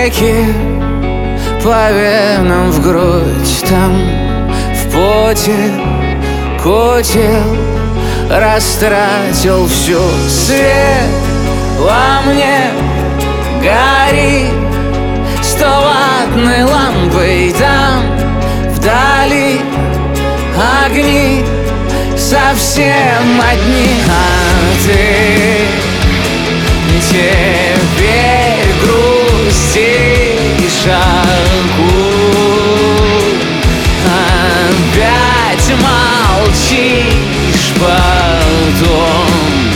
реки по венам в грудь, там в поте котел растратил всю. Свет во мне горит 100-ваттной лампой, там вдали огни совсем одни. А ты теперь грустишь, опять молчишь, потом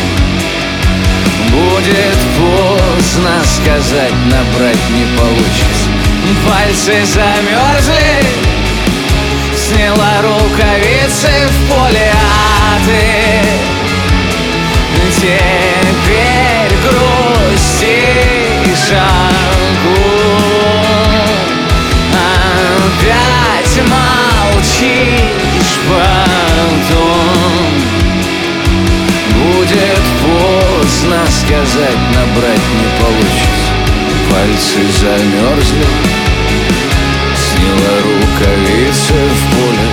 будет поздно сказать, набрать не получится. Пальцы замерзли, сняла рукавицы в поле, а ты теперь грустишь, опять молчишь, потом будет поздно сказать, набрать не получится. Пальцы замерзли, сняла рукавицы в поле.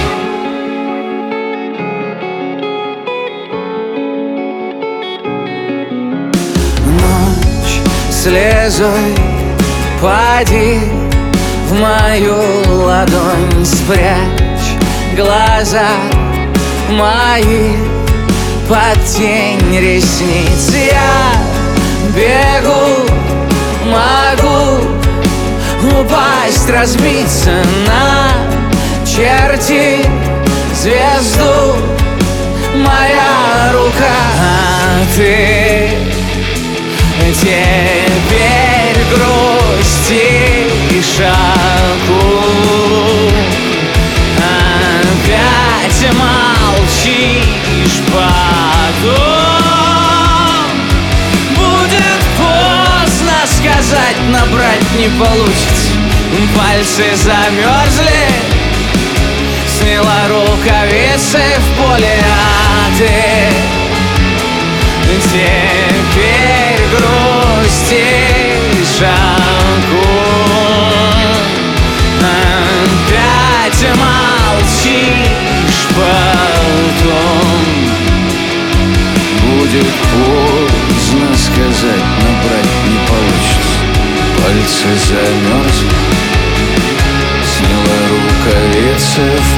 Ночь слезой пади в мою ладонь, спрячь глаза мои под тень ресниц. Я бегу, могу упасть, разбиться на черти звезду, моя рука. А ты теперь грустишь, опять молчишь, потом будет поздно сказать, набрать не получится. Пальцы замерзли, сняла рукавицы в поле, а ты теперь грустишь, опять молчишь, потом будет поздно сказать, набрать не получится. Пальцы замерзли, сняла рукавицы в